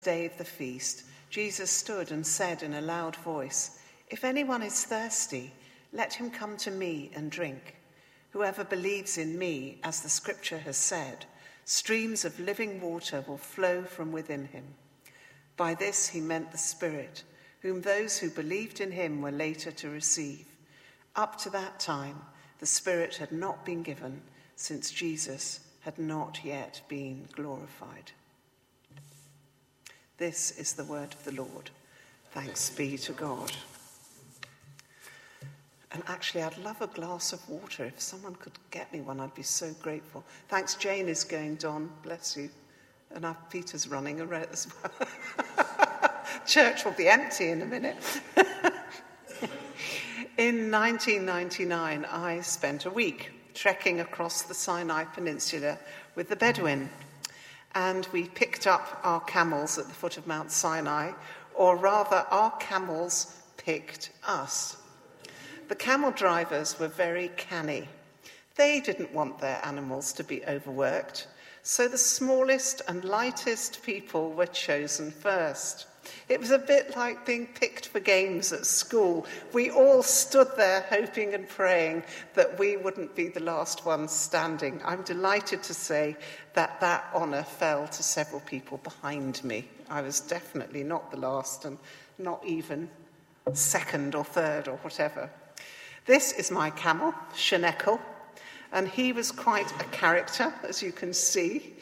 Day of the feast, Jesus stood and said in a loud voice, "If anyone is thirsty, let him come to me and drink. Whoever believes in me, as the scripture has said, streams of living water will flow from within him." By this he meant the Spirit, whom those who believed in him were later to receive. Up to that time, the Spirit had not been given, since Jesus had not yet been glorified. This is the word of the Lord. Thanks be to God. And actually, I'd love a glass of water. If someone could get me one, I'd be so grateful. Thanks, Jane is going, Don. Bless you. And our Peter's running around as well. Church will be empty in a minute. In 1999, I spent a week trekking across the Sinai Peninsula with the Bedouin. And we picked up our camels at the foot of Mount Sinai, or rather, our camels picked us. The camel drivers were very canny. They didn't want their animals to be overworked, so the smallest and lightest people were chosen first. It was a bit like being picked for games at school. We all stood there hoping and praying that we wouldn't be the last ones standing. I'm delighted to say that honour fell to several people behind me. I was definitely not the last and not even second or third or whatever. This is my camel, Shenekel, and he was quite a character, as you can see.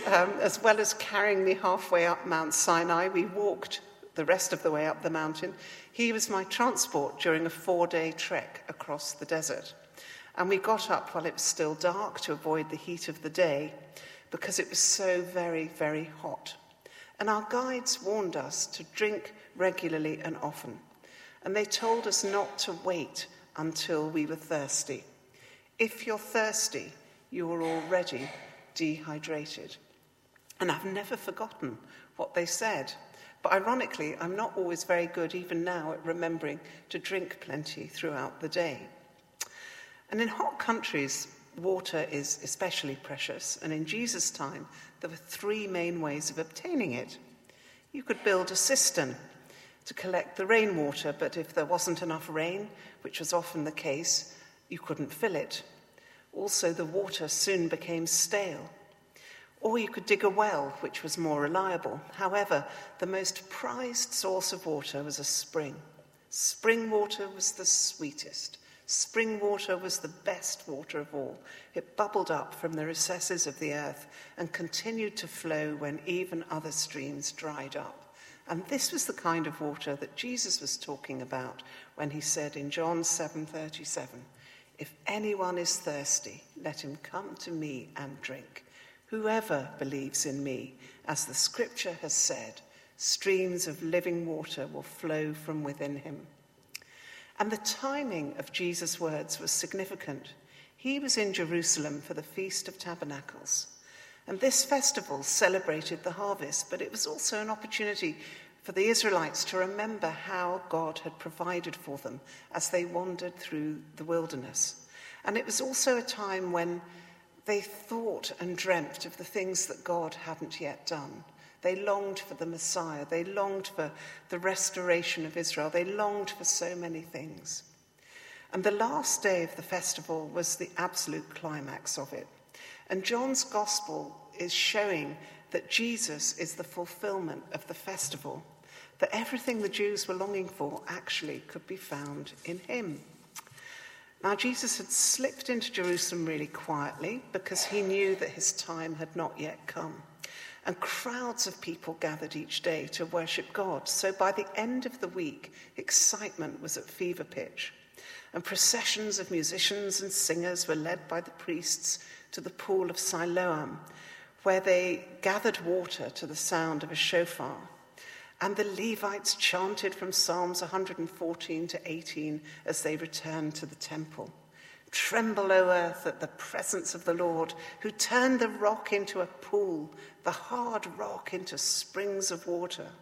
As well as carrying me halfway up Mount Sinai, we walked the rest of the way up the mountain. He was my transport during a 4-day trek across the desert. And we got up while it was still dark to avoid the heat of the day, because it was so very, very hot. And our guides warned us to drink regularly and often. And they told us not to wait until we were thirsty. If you're thirsty, you are already dehydrated. And I've never forgotten what they said. But ironically, I'm not always very good, even now, at remembering to drink plenty throughout the day. And in hot countries, water is especially precious. And in Jesus' time, there were 3 main ways of obtaining it. You could build a cistern to collect the rainwater, but if there wasn't enough rain, which was often the case, you couldn't fill it. Also, the water soon became stale. Or you could dig a well, which was more reliable. However, the most prized source of water was a spring. Spring water was the sweetest. Spring water was the best water of all. It bubbled up from the recesses of the earth and continued to flow when even other streams dried up. And this was the kind of water that Jesus was talking about when he said in John 7:37, "If anyone is thirsty, let him come to me and drink. Whoever believes in me, as the scripture has said, streams of living water will flow from within him." And the timing of Jesus' words was significant. He was in Jerusalem for the Feast of Tabernacles. And this festival celebrated the harvest, but it was also an opportunity for the Israelites to remember how God had provided for them as they wandered through the wilderness. And it was also a time when they thought and dreamt of the things that God hadn't yet done. They longed for the Messiah. They longed for the restoration of Israel. They longed for so many things. And the last day of the festival was the absolute climax of it. And John's gospel is showing that Jesus is the fulfillment of the festival, that everything the Jews were longing for actually could be found in him. Now, Jesus had slipped into Jerusalem really quietly because he knew that his time had not yet come. And crowds of people gathered each day to worship God. So by the end of the week, excitement was at fever pitch. And processions of musicians and singers were led by the priests to the pool of Siloam, where they gathered water to the sound of a shofar. And the Levites chanted from Psalms 114 to 18 as they returned to the temple. "Tremble, O earth, at the presence of the Lord, who turned the rock into a pool, the hard rock into springs of water.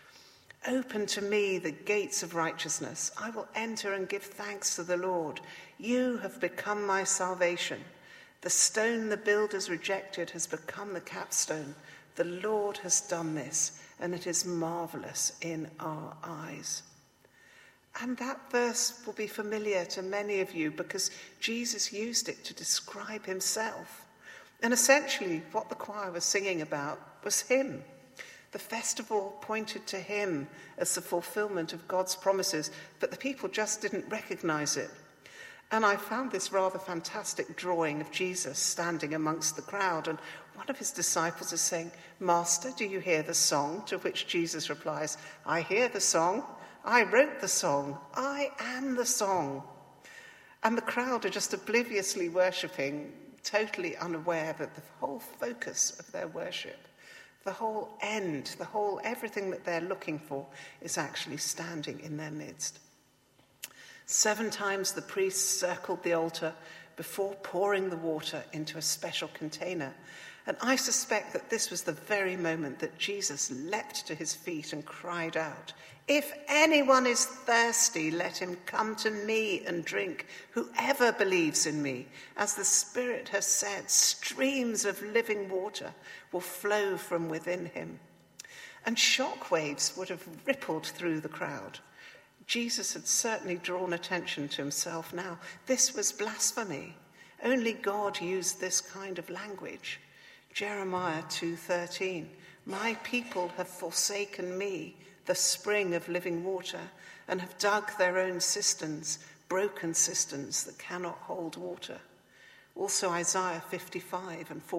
Open to me the gates of righteousness. I will enter and give thanks to the Lord. You have become my salvation. The stone the builders rejected has become the capstone, The Lord has done this, and it is marvelous in our eyes." And that verse will be familiar to many of you because Jesus used it to describe himself. And essentially what the choir was singing about was him. The festival pointed to him as the fulfillment of God's promises, but the people just didn't recognize it. And I found this rather fantastic drawing of Jesus standing amongst the crowd, and one of his disciples is saying, "Master, do you hear the song?" To which Jesus replies, "I hear the song. I wrote the song. I am the song." And the crowd are just obliviously worshipping, totally unaware that the whole focus of their worship, the whole end, everything that they're looking for is actually standing in their midst. 7 times the priests circled the altar before pouring the water into a special container. And I suspect that this was the very moment that Jesus leapt to his feet and cried out, "If anyone is thirsty, let him come to me and drink. Whoever believes in me, as the Spirit has said, streams of living water will flow from within him." And shockwaves would have rippled through the crowd. Jesus had certainly drawn attention to himself now. This was blasphemy. Only God used this kind of language. Jeremiah 2:13, "My people have forsaken me, the spring of living water, and have dug their own cisterns, broken cisterns that cannot hold water." Also Isaiah 55 and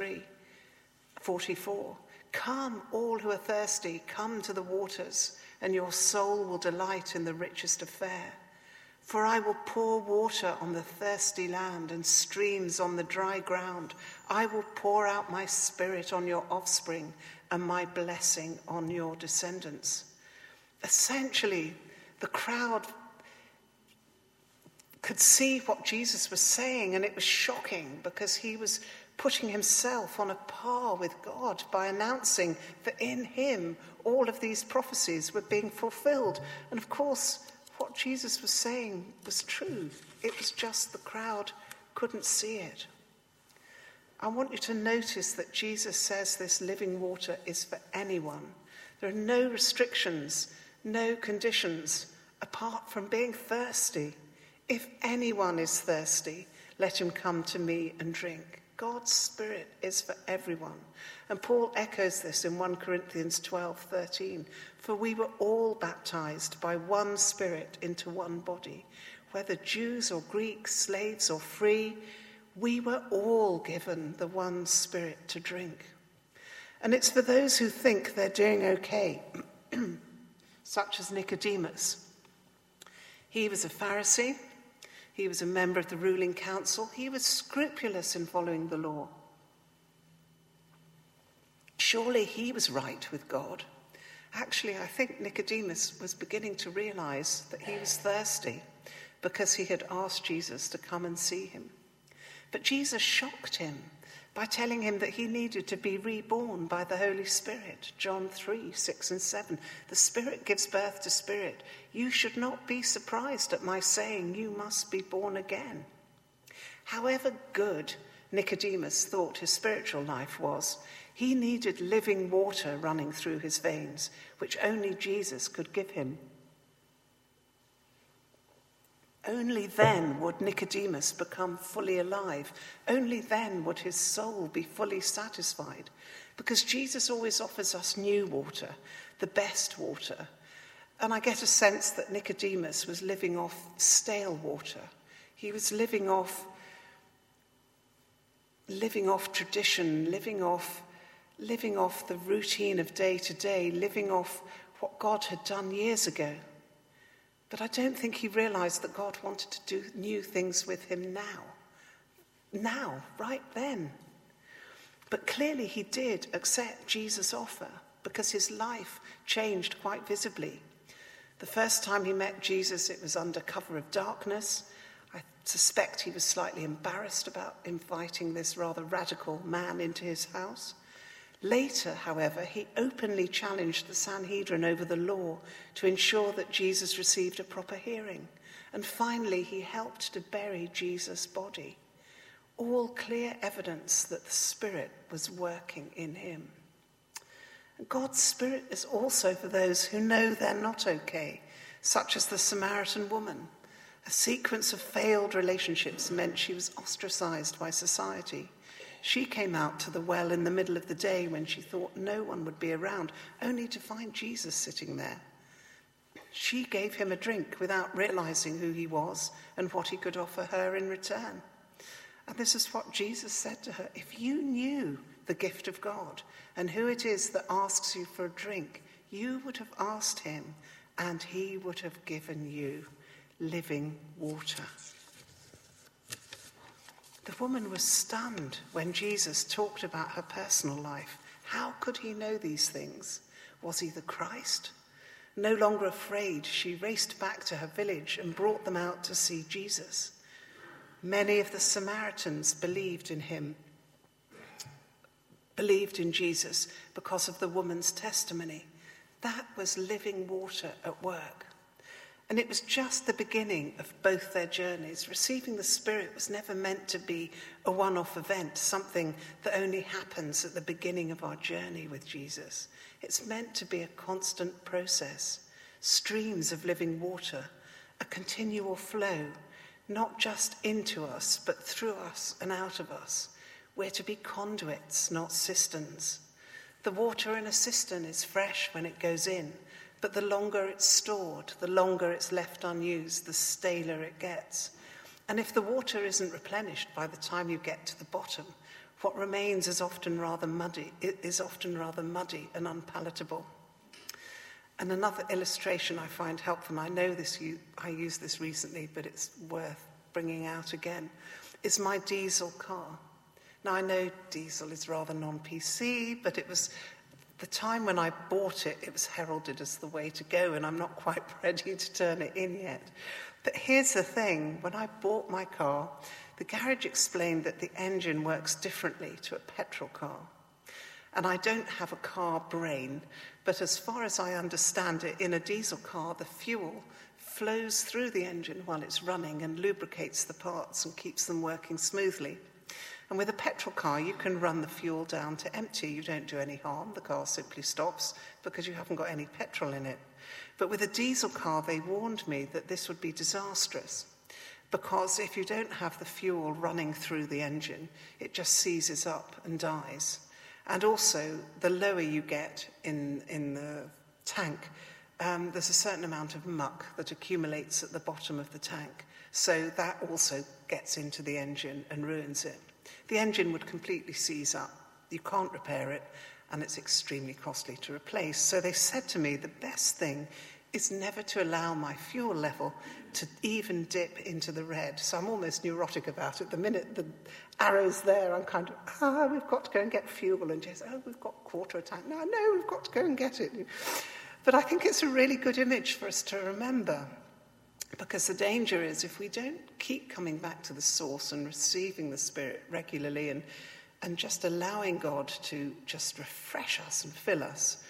44, "Come, all who are thirsty, come to the waters, and your soul will delight in the richest of fare. For I will pour water on the thirsty land and streams on the dry ground. I will pour out my Spirit on your offspring and my blessing on your descendants." Essentially, the crowd could see what Jesus was saying, and it was shocking because he was putting himself on a par with God by announcing that in him all of these prophecies were being fulfilled. And of course, what Jesus was saying was true. It was just the crowd couldn't see it. I want you to notice that Jesus says this living water is for anyone. There are no restrictions, no conditions, apart from being thirsty. "If anyone is thirsty, let him come to me and drink." God's Spirit is for everyone. And Paul echoes this in 1 Corinthians 12:13. "For we were all baptized by one Spirit into one body, whether Jews or Greeks, slaves or free, we were all given the one Spirit to drink." And it's for those who think they're doing okay, such as Nicodemus. He was a Pharisee. He was a member of the ruling council. He was scrupulous in following the law. Surely he was right with God. Actually, I think Nicodemus was beginning to realize that he was thirsty because he had asked Jesus to come and see him. But Jesus shocked him by telling him that he needed to be reborn by the Holy Spirit. John 3:6 and 7. "The Spirit gives birth to spirit. You should not be surprised at my saying you must be born again." However good Nicodemus thought his spiritual life was, he needed living water running through his veins, which only Jesus could give him. Only then would Nicodemus become fully alive. Only then would his soul be fully satisfied. Because Jesus always offers us new water, the best water. And I get a sense that Nicodemus was living off stale water. He was living off tradition, living off the routine of day to day, living off what God had done years ago. But I don't think he realized that God wanted to do new things with him now, right then. But clearly he did accept Jesus' offer because his life changed quite visibly. The first time he met Jesus, it was under cover of darkness. I suspect he was slightly embarrassed about inviting this rather radical man into his house. Later, however, he openly challenged the Sanhedrin over the law to ensure that Jesus received a proper hearing. And finally, he helped to bury Jesus' body. All clear evidence that the Spirit was working in him. God's Spirit is also for those who know they're not okay, such as the Samaritan woman. A sequence of failed relationships meant she was ostracized by society. She came out to the well in the middle of the day when she thought no one would be around, only to find Jesus sitting there. She gave him a drink without realizing who he was and what he could offer her in return. And this is what Jesus said to her: if you knew the gift of God and who it is that asks you for a drink, you would have asked him and he would have given you living water. The woman was stunned when Jesus talked about her personal life. How could he know these things? Was he the Christ? No longer afraid, she raced back to her village and brought them out to see Jesus. Many of the Samaritans believed in Jesus because of the woman's testimony. That was living water at work. And it was just the beginning of both their journeys. Receiving the Spirit was never meant to be a one-off event, something that only happens at the beginning of our journey with Jesus. It's meant to be a constant process, streams of living water, a continual flow, not just into us, but through us and out of us. We're to be conduits, not cisterns. The water in a cistern is fresh when it goes in, but the longer it's stored, the longer it's left unused, the staler it gets. And if the water isn't replenished by the time you get to the bottom, what remains is often rather muddy. It is often rather muddy and unpalatable. And another illustration I find helpful, and I know I used this recently, but it's worth bringing out again, is my diesel car. Now, I know diesel is rather non-PC, but it was the time when I bought it, it was heralded as the way to go, and I'm not quite ready to turn it in yet. But here's the thing. When I bought my car, the garage explained that the engine works differently to a petrol car. And I don't have a car brain, but as far as I understand it, in a diesel car, the fuel flows through the engine while it's running and lubricates the parts and keeps them working smoothly. And with a petrol car, you can run the fuel down to empty. You don't do any harm. The car simply stops because you haven't got any petrol in it. But with a diesel car, they warned me that this would be disastrous because if you don't have the fuel running through the engine, it just seizes up and dies. And also, the lower you get in the tank, there's a certain amount of muck that accumulates at the bottom of the tank. So that also gets into the engine and ruins it. The engine would completely seize up. You can't repair it, and it's extremely costly to replace. So they said to me, the best thing is never to allow my fuel level to even dip into the red. So I'm almost neurotic about it. The minute the arrow's there, I'm kind of, we've got to go and get fuel. And Jay's, we've got a quarter of a tank. No, we've got to go and get it. But I think it's a really good image for us to remember. Because the danger is if we don't keep coming back to the source and receiving the Spirit regularly and just allowing God to just refresh us and fill us,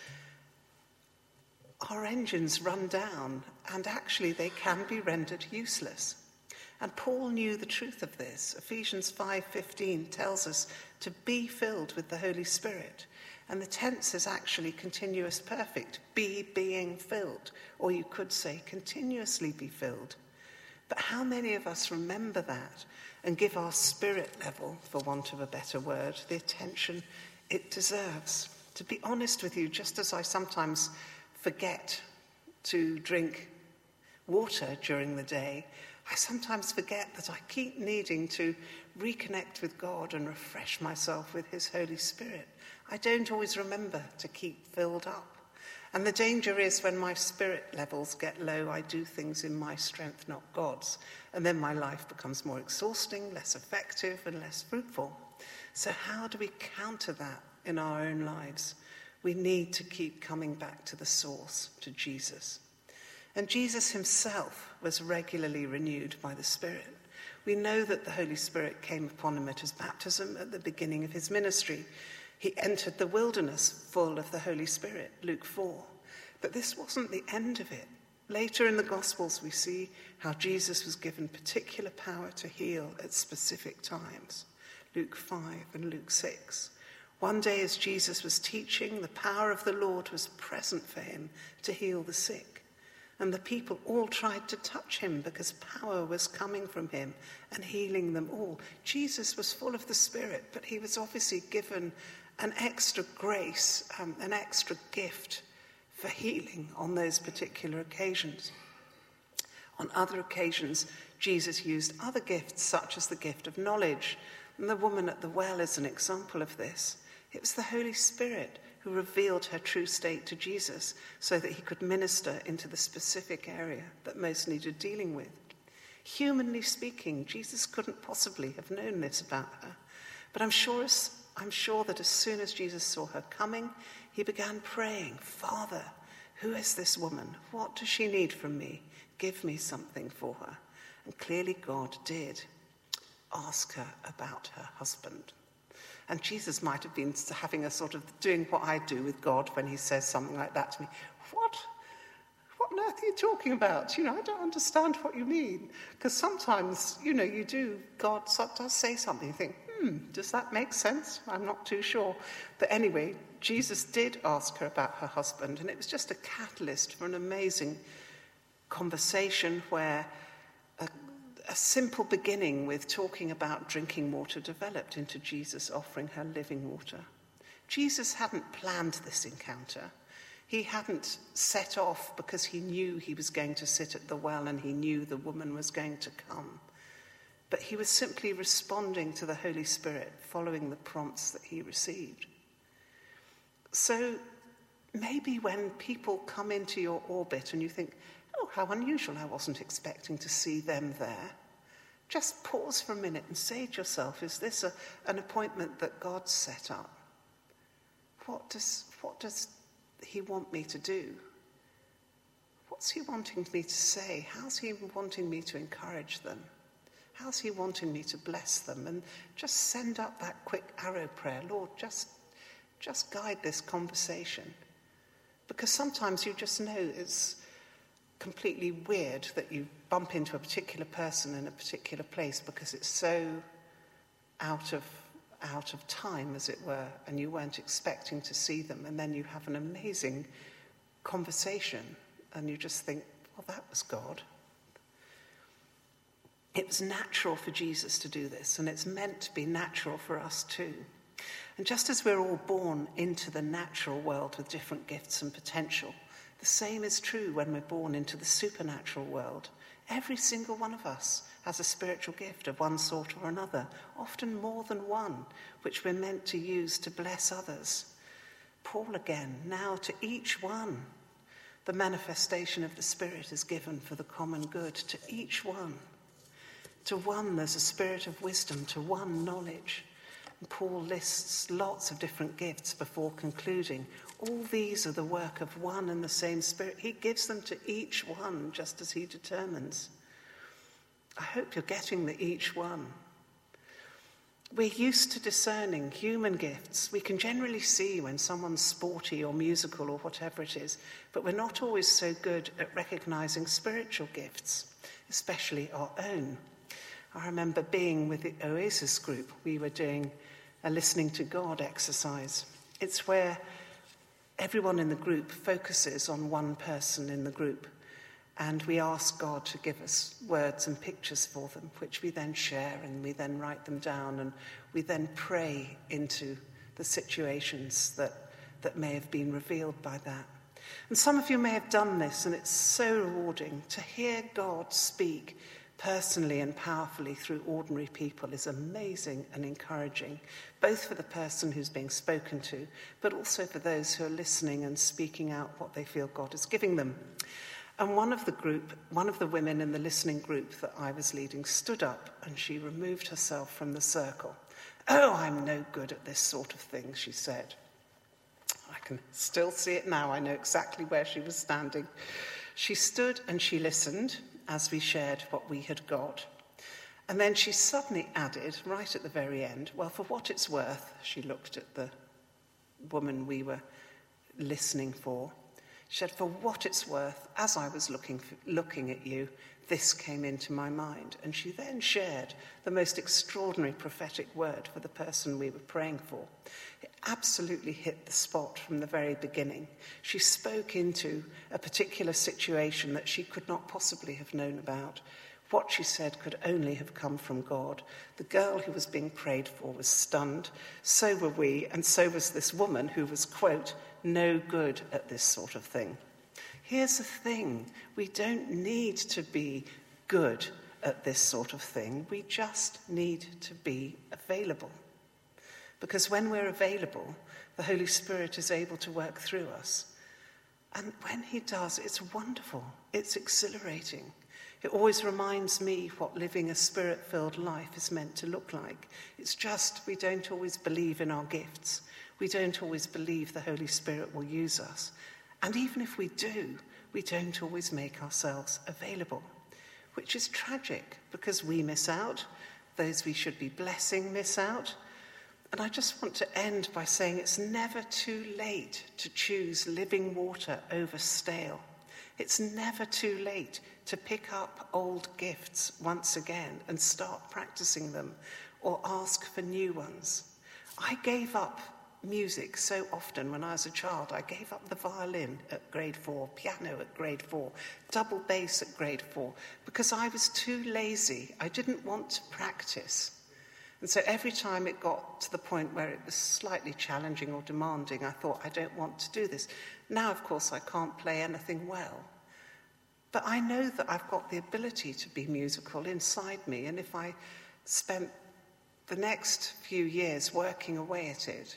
our engines run down and actually they can be rendered useless. And Paul knew the truth of this. Ephesians 5:15 tells us to be filled with the Holy Spirit. And the tense is actually continuous perfect, being filled. Or you could say continuously be filled. But how many of us remember that and give our spirit level, for want of a better word, the attention it deserves? To be honest with you, just as I sometimes forget to drink water during the day, I sometimes forget that I keep needing to reconnect with God and refresh myself with his Holy Spirit. I don't always remember to keep filled up. And the danger is when my spirit levels get low, I do things in my strength, not God's. And then my life becomes more exhausting, less effective, and less fruitful. So how do we counter that in our own lives? We need to keep coming back to the source, to Jesus. And Jesus himself was regularly renewed by the Spirit. We know that the Holy Spirit came upon him at his baptism at the beginning of his ministry. He entered the wilderness full of the Holy Spirit, Luke 4. But this wasn't the end of it. Later in the Gospels, we see how Jesus was given particular power to heal at specific times, Luke 5 and Luke 6. One day as Jesus was teaching, the power of the Lord was present for him to heal the sick. And the people all tried to touch him because power was coming from him and healing them all. Jesus was full of the Spirit, but he was obviously given an extra grace, an extra gift for healing on those particular occasions. On other occasions, Jesus used other gifts, such as the gift of knowledge. And the woman at the well is an example of this. It was the Holy Spirit who revealed her true state to Jesus so that he could minister into the specific area that most needed dealing with. Humanly speaking, Jesus couldn't possibly have known this about her. But I'm sure that as soon as Jesus saw her coming, he began praying, "Father, who is this woman? What does she need from me? Give me something for her." And clearly God did ask her about her husband. And Jesus might have been having a sort of doing what I do with God when he says something like that to me. What on earth are you talking about? I don't understand what you mean. Because sometimes, God does say something. You think, does that make sense? I'm not too sure. But anyway, Jesus did ask her about her husband, and it was just a catalyst for an amazing conversation where a simple beginning with talking about drinking water developed into Jesus offering her living water. Jesus hadn't planned this encounter. He hadn't set off because he knew he was going to sit at the well and he knew the woman was going to come. But he was simply responding to the Holy Spirit, following the prompts that he received. So maybe when people come into your orbit and you think, "Oh, how unusual, I wasn't expecting to see them there," just pause for a minute and say to yourself, is this an appointment that God set up? What does he want me to do? What's he wanting me to say? How's he wanting me to encourage them? How's he wanting me to bless them? And just send up that quick arrow prayer. Lord, just guide this conversation. Because sometimes you just know it's completely weird that you bump into a particular person in a particular place because it's so out of time, as it were, and you weren't expecting to see them, and then you have an amazing conversation and you just think, well, that was God. It was natural for Jesus to do this, and it's meant to be natural for us too. And just as we're all born into the natural world with different gifts and potential, the same is true when we're born into the supernatural world. Every single one of us has a spiritual gift of one sort or another, often more than one, which we're meant to use to bless others. Paul again, now to each one, the manifestation of the Spirit is given for the common good, to each one. To one there's a spirit of wisdom, to one knowledge. And Paul lists lots of different gifts before concluding. All these are the work of one and the same Spirit. He gives them to each one just as he determines. I hope you're getting the each one. We're used to discerning human gifts. We can generally see when someone's sporty or musical or whatever it is, but we're not always so good at recognizing spiritual gifts, especially our own. I remember being with the Oasis group. We were doing a listening to God exercise. It's where everyone in the group focuses on one person in the group, and we ask God to give us words and pictures for them, which we then share and we then write them down, and we then pray into the situations that may have been revealed by that. And some of you may have done this, and it's so rewarding to hear God speak personally and powerfully through ordinary people is amazing and encouraging, both for the person who's being spoken to, but also for those who are listening and speaking out what they feel God is giving them. And one of the women in the listening group that I was leading stood up and she removed herself from the circle. "Oh, I'm no good at this sort of thing," she said. I can still see it now. I know exactly where she was standing. She stood and she listened as we shared what we had got. And then she suddenly added, right at the very end, "Well, for what it's worth," she looked at the woman we were listening for. She said, "For what it's worth, as I was looking at you, this came into my mind." And she then shared the most extraordinary prophetic word for the person we were praying for. It absolutely hit the spot from the very beginning. She spoke into a particular situation that she could not possibly have known about. What she said could only have come from God. The girl who was being prayed for was stunned. So were we, and so was this woman who was, quote, no good at this sort of thing. Here's the thing. We don't need to be good at this sort of thing. We just need to be available. Because when we're available, the Holy Spirit is able to work through us. And when he does, it's wonderful. It's exhilarating. It always reminds me what living a spirit-filled life is meant to look like. It's just we don't always believe in our gifts. We don't always believe the Holy Spirit will use us. And even if we do, we don't always make ourselves available, which is tragic because we miss out. Those we should be blessing miss out. And I just want to end by saying it's never too late to choose living water over stale. It's never too late to pick up old gifts once again and start practicing them or ask for new ones. I gave up music so often when I was a child. I gave up the violin at grade 4, piano at grade 4, double bass at grade 4, because I was too lazy. I didn't want to practice. And so every time it got to the point where it was slightly challenging or demanding, I thought, I don't want to do this. Now, of course, I can't play anything well. But I know that I've got the ability to be musical inside me, and if I spent the next few years working away at it,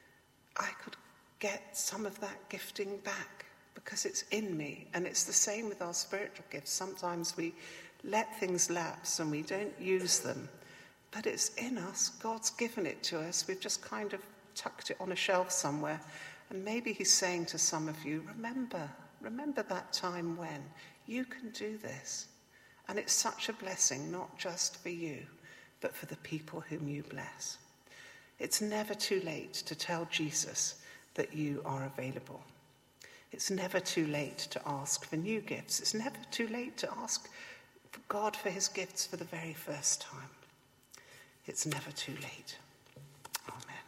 I could get some of that gifting back because it's in me. And it's the same with our spiritual gifts. Sometimes we let things lapse and we don't use them. But it's in us. God's given it to us. We've just kind of tucked it on a shelf somewhere. And maybe he's saying to some of you, remember that time when you can do this. And it's such a blessing, not just for you, but for the people whom you bless. It's never too late to tell Jesus that you are available. It's never too late to ask for new gifts. It's never too late to ask God for his gifts for the very first time. It's never too late. Amen.